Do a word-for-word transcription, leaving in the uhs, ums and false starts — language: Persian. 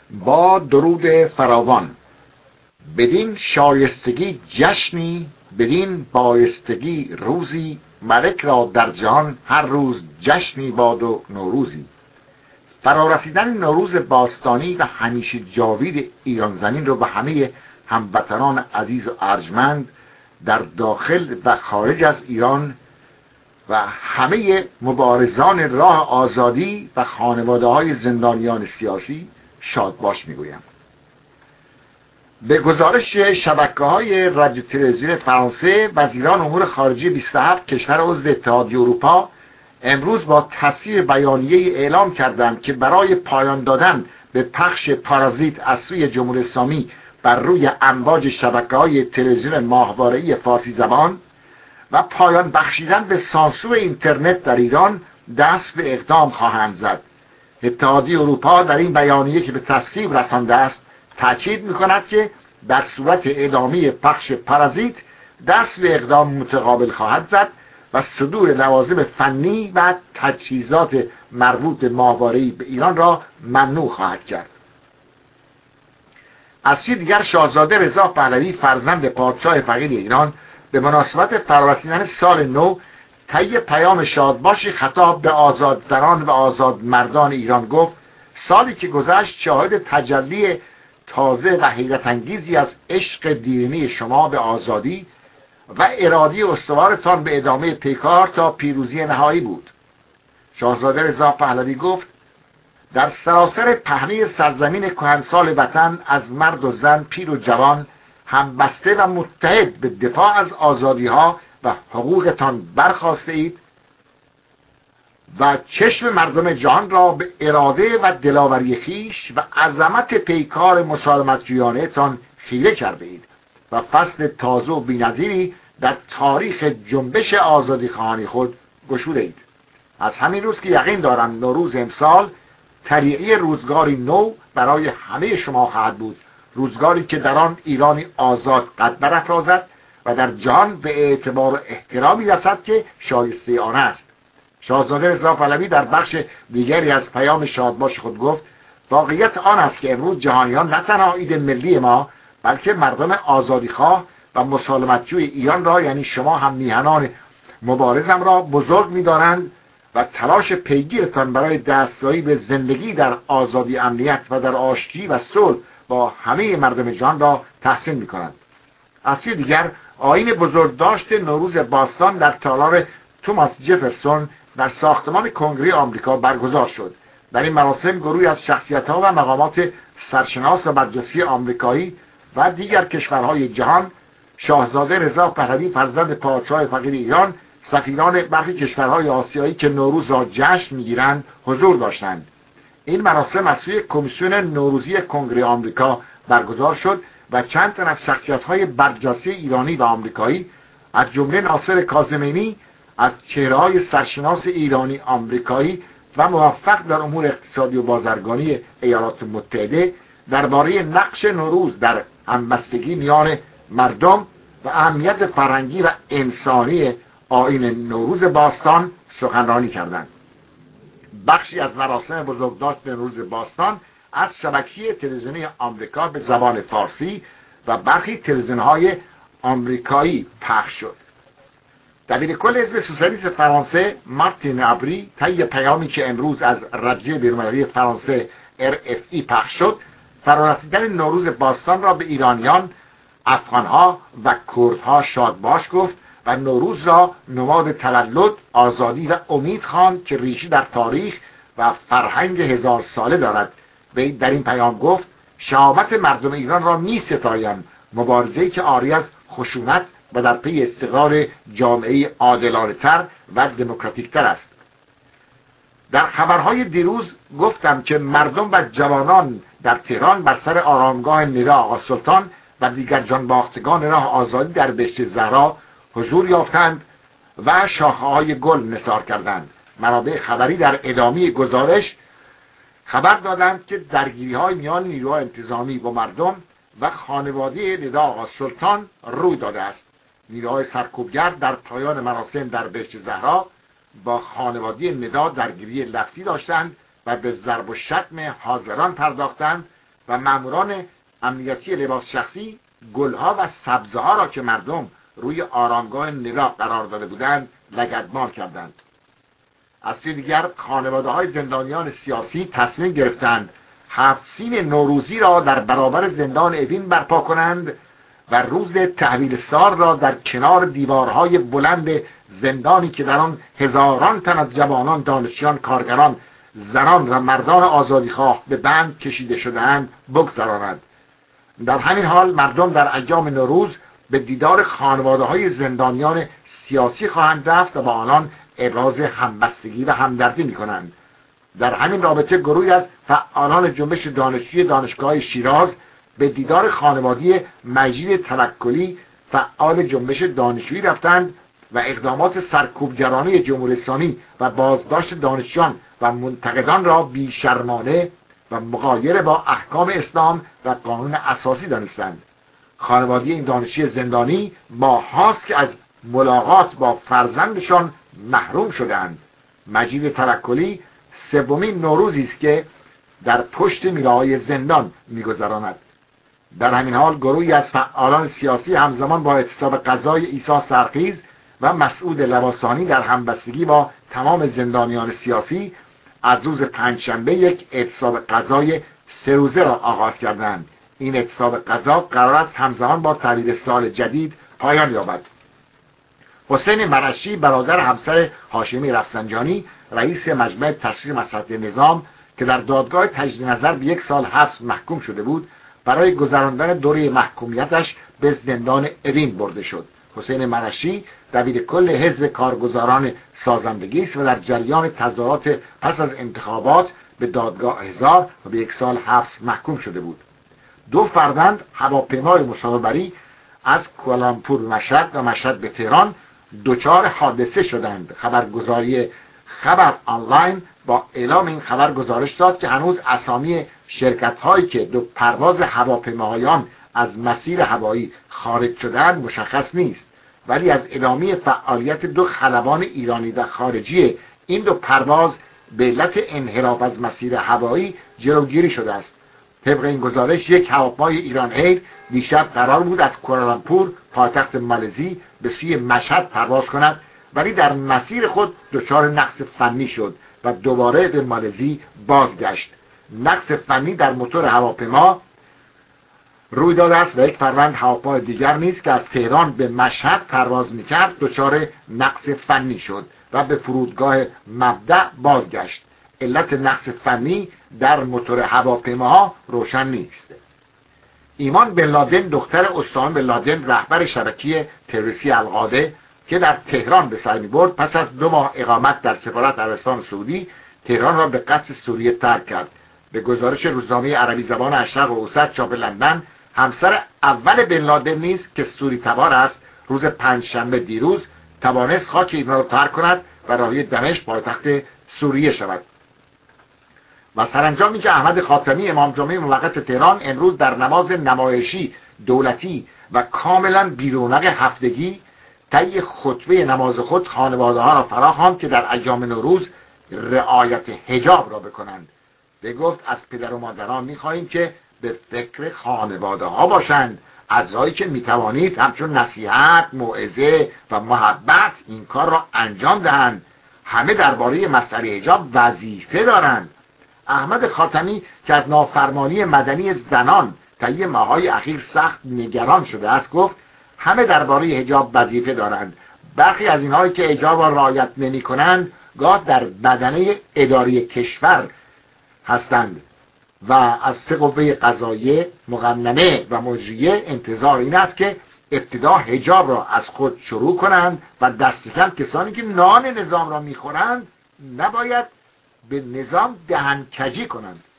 با درود فراوان. بدین شایستگی جشنی، بدین بایستگی روزی، ملک را در جهان هر روز جشنی باد و نوروزی. فرارسیدن نوروز باستانی و همیشه جاوید ایران زمین رو به همه هموطنان عزیز و ارجمند در داخل و خارج از ایران و همه مبارزان راه آزادی و خانواده های زندانیان سیاسی شادباش میگویم. به گزارش شبکه‌های رادیو تلویزیون فرانسه، وزیران امور خارجه بیست و هفت کشور عضو اتحادیه اروپا امروز با تصویر بیانیه اعلام کردند که برای پایان دادن به پخش پارازیت از سوی جمهوری اسلامی بر روی امواج شبکه‌های تلویزیون ماهواره‌ای فارسی زبان و پایان بخشیدن به سانسور اینترنت در ایران دست به اقدام خواهند زد. اتحادیه اروپا در این بیانیه که به تصویب رسانده است تاکید می‌کند که در صورت ادامه پخش پارازیت دست به اقدام متقابل خواهد زد و صدور لوازم فنی و تجهیزات مربوط به ماهواره‌ای به ایران را ممنوع خواهد کرد. از سوی دیگر شاهزاده رضا پهلوی فرزند پادشاه فقید ایران به مناسبت فرارسیدن سال نو طی پیام شادباشی خطاب به آزادزنان و آزادمردان ایران گفت: سالی که گذشت شاهد تجلی تازه و حیرت انگیزی از عشق دیرینه شما به آزادی و اراده استوارتان به ادامه پیکار تا پیروزی نهایی بود. شاهزاده رضا پهلوی گفت: در سراسر پهنه سرزمین کهنسال وطن از مرد و زن، پیر و جوان همبسته و متحد به دفاع از آزادی‌ها و حقوقتان برخاسته اید و چشم مردم جهان را به اراده و دلاوری خویش و عظمت پیکار مسالمت‌جویانه تان خیره کرده اید و فصل تازه و بی‌نظیری در تاریخ جنبش آزادیخواهان خود گشوده اید. از همین روز که یقین دارم نوروز امسال طریقی روزگاری نو برای همه شما خواهد بود، روزگاری که در آن ایرانی آزاد قد برافرازد و در جهان به اعتبار و احترامی رسد که شایسته آن است. شاهزاده رضا پهلوی در بخش دیگری از پیام شادباش خود گفت: واقعیت آن است که امروز جهانیان نه تنها عید ملی ما بلکه مردم آزادیخواه و مسالمتجوی ایران را، یعنی شما هم میهنان مبارزم را بزرگ می‌دارند و تلاش پیگیرتان برای دستیابی به زندگی در آزادی، امنیت و در آشتی و صلح با همه مردم جهان را تحسین می‌کنند. از سوی دیگر آیین بزرگداشت نوروز باستان در تالار توماس جفرسون در ساختمان کنگره آمریکا برگزار شد. در این مراسم گروهی از شخصیت‌ها و مقامات سرشناس و برجسته آمریکایی و دیگر کشورهای جهان، شاهزاده رضا پهلوی فرزند پادشاه فقید ایران، سفیران برخی کشورهای آسیایی که نوروز را جشن می‌گیرند حضور داشتند. این مراسم از سوی کمیسیون نوروزی کنگره آمریکا برگزار شد و چند تن از شخصیت‌های برجسته ایرانی و آمریکایی از جمله ناصر کاظمینی از چهره‌های سرشناس ایرانی آمریکایی و موفق در امور اقتصادی و بازرگانی ایالات متحده درباره نقش نوروز در همبستگی میان مردم و اهمیت فرهنگی و انسانی آیین نوروز باستان سخنرانی کردند. بخشی از مراسم بزرگداشت نوروز باستان از شبکه تلویزیونی آمریکا به زبان فارسی و برخی تلویزیون‌های آمریکایی پخش شد. دبیر کل حزب سوسیالیست فرانسه مارتین ابری طی پیامی که امروز از رادیو بین‌المللی فرانسه ار اف ای پخش شد، فرارسیدن نوروز باستان را به ایرانیان، افغانها و کردها شادباش گفت و نوروز را نماد تولد، آزادی و امید خواند که ریشه در تاریخ و فرهنگ هزار ساله دارد. و در این پیام گفت: شهامت مردم ایران را می ستایم، مبارزه‌ای که عاری از خشونت و در پی استقرار جامعه عادلانه‌تر و دموکراتیک‌تر است. در خبرهای دیروز گفتم که مردم و جوانان در تهران بر سر آرامگاه ندا آقا سلطان و دیگر جانباختگان راه آزادی در بهشت زهرا حضور یافتند و شاخه‌های گل نثار کردند. منابع خبری در ادامه گزارش خبر دادند که درگیری‌های میان نیروهای انتظامی و مردم و خانواده ندا آقا سلطان روی داده است. نیروهای سرکوبگر در پایان مراسم در بهشت زهرا با خانواده ندا درگیری لفظی داشتند و به ضرب و شتم حاضران پرداختند و ماموران امنیتی لباس شخصی گلها و سبزها را که مردم روی آرامگاه نگاه قرار داده بودند لگدمال کردند. از سوی دیگر خانواده‌های زندانیان سیاسی تصمیم گرفتند هفت‌سین نوروزی را در برابر زندان اوین برپا کنند و روز تحویل سال را در کنار دیوارهای بلند زندانی که در آن هزاران تن از جوانان، دانشجویان، کارگران، زنان و مردان آزادیخواه به بند کشیده شده‌اند بگذرانند. در همین حال مردم در ایام نوروز به دیدار خانواده‌های زندانیان سیاسی خواهند رفت و با آنان ابراز همبستگی و همدردی می‌کنند. در همین رابطه گروهی از فعالان جنبش دانشجویی دانشگاه شیراز به دیدار خانوادگی مجید توکلی فعال جنبش دانشجویی رفتند و اقدامات سرکوبگرانه جمهوری اسلامی و بازداشت دانشجویان و منتقدان را بیشرمانه و مغایر با احکام اسلام و قانون اساسی دانستند. خانواده این دانشجوی زندانی ماهاست که از ملاقات با فرزندشان محروم شدند. مجید توکلی سومین نوروزی است که در پشت میله‌های زندان می‌گذراند. در همین حال گروهی از فعالان سیاسی همزمان با اعتصاب غذای عیسی سرخیز و مسعود لواسانی در همبستگی با تمام زندانیان سیاسی از روز پنجشنبه یک اعتصاب غذای سه روزه را آغاز کردند. این اعتصاب غذا قرار است همزمان با تحویل سال جدید پایان یابد. حسین مرشی برادر همسر هاشمی رفسنجانی رئیس مجمع تشریح مصلحت نظام که در دادگاه تجدید نظر به یک سال حبس محکوم شده بود برای گذراندن دوره محکومیتش به زندان اوین برده شد. حسین مرشی دبیر کل حزب کارگزاران سازندگی است و در جریان تظاهرات پس از انتخابات به دادگاه احضار و به یک سال حبس محکوم شده بود. دو فرزند هواپیمای مسافربری از کوالالامپور به مشهد و مشهد به تهران دچار حادثه شدند. خبرگزاری خبر آنلاین با اعلام این خبر گزارش داد که هنوز اسامی شرکت هایی که دو پرواز هواپیماهایان از مسیر هوایی خارج شدند مشخص نیست، ولی از ادامه فعالیت دو خلبان ایرانی و خارجی این دو پرواز به علت انحراف از مسیر هوایی جلوگیری شده است. طبق این گزارش یک هواپیمای ایران ایر دیشب قرار بود از کوالالامپور پایتخت مالزی به سوی مشهد پرواز کند، ولی در مسیر خود دچار نقص فنی شد و دوباره به مالزی بازگشت. نقص فنی در موتور هواپیما روی داده است و یک فروند هواپیمای دیگر نیز که از تهران به مشهد پرواز می‌کرد دچار نقص فنی شد و به فرودگاه مبدأ بازگشت. علت نقص فنی در موتور هواپیماها روشن نیست. ایمان بن لادن دختر استان بن لادن رهبر شبکه تروریستی القاعده که در تهران به سر می‌برد پس از دو ماه اقامت در سفارت عربستان سعودی تهران را به قصد سوریه ترک کرد. به گزارش روزنامه عربی زبان اشرق اوسط چاپ لندن، همسر اول بن لادن نیز که سوری تبار است روز پنجشنبه دیروز توانست خاک ایران را ترک کند و راهی دمشق پایتخت سوریه شود. و سرانجام اینکه احمد خاتمی امام جمعه موقت تهران امروز در نماز نمایشی دولتی و کاملا بیرونق هفتگی طی خطبه نماز خود خانواده ها را فراخواند که در ایام نوروز رعایت حجاب را بکنند. به گفت از پدر و مادران می‌خواهیم که به فکر خانواده ها باشند، از راهی که میتوانید همچون نصیحت، موعظه و محبت این کار را انجام دهند. همه درباره مسئله حجاب وظیفه دارند. احمد خاتمی که از نافرمانی مدنی زنان طی ماه‌های اخیر سخت نگران شده است گفت همه درباره حجاب وظیفه دارند. برخی از اینهایی که حجاب را رعایت نمی‌کنند گاه در بدنه اداری کشور هستند و از سه قوه قضاییه، مقننه و مجریه انتظار این است که ابتدا حجاب را از خود شروع کنند و دست کم کسانی که نان نظام را میخورند نباید به نظام دهنکجی کنند.